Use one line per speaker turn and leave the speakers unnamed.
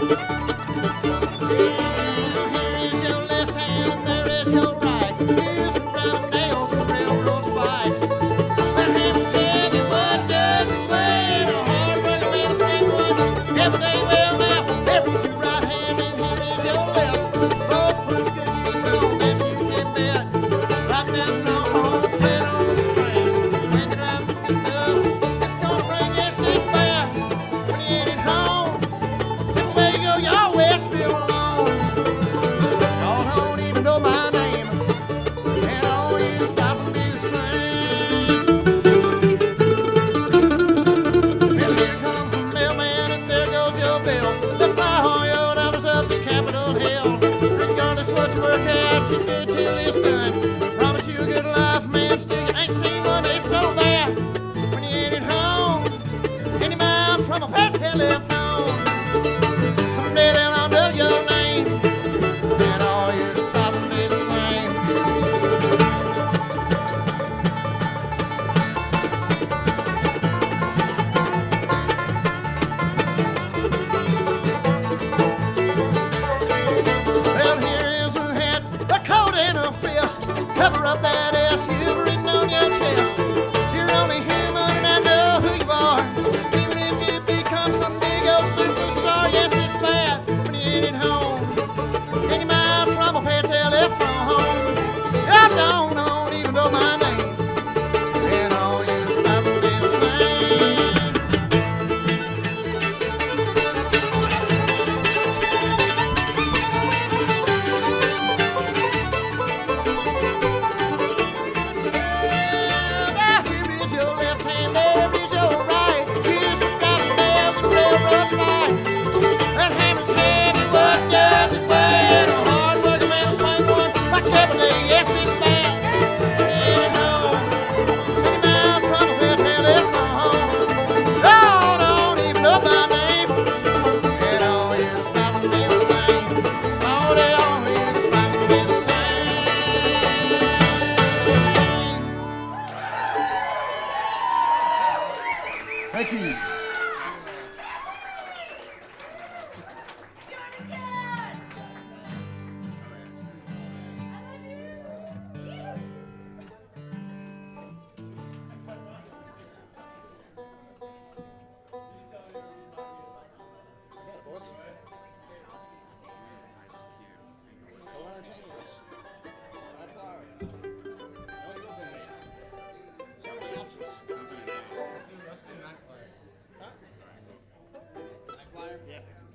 Here is your left hand, there is your right. Here's some brown nails and railroad spikes. That hammer's heavy, but does it weigh? A hard worker made a straight one every day. Well, now, there is your right hand and here is your left. Both puts good use on that you can bet. Right down some hard thread on the strings. When you drive through this stuff, it's gonna bring your sis back. When you ain't at home, everywhere you go, you always feel alone. Y'all don't even know my name, and all you spots will be the same. Well, here comes the mailman, and there goes your bills. They fly all your dollars up to Capitol Hill. Regardless what you work out, you do till it's done. Promise you a good life, man. Still, you ain't seen one day so bad. When you ain't at home, any miles from a pet telephone.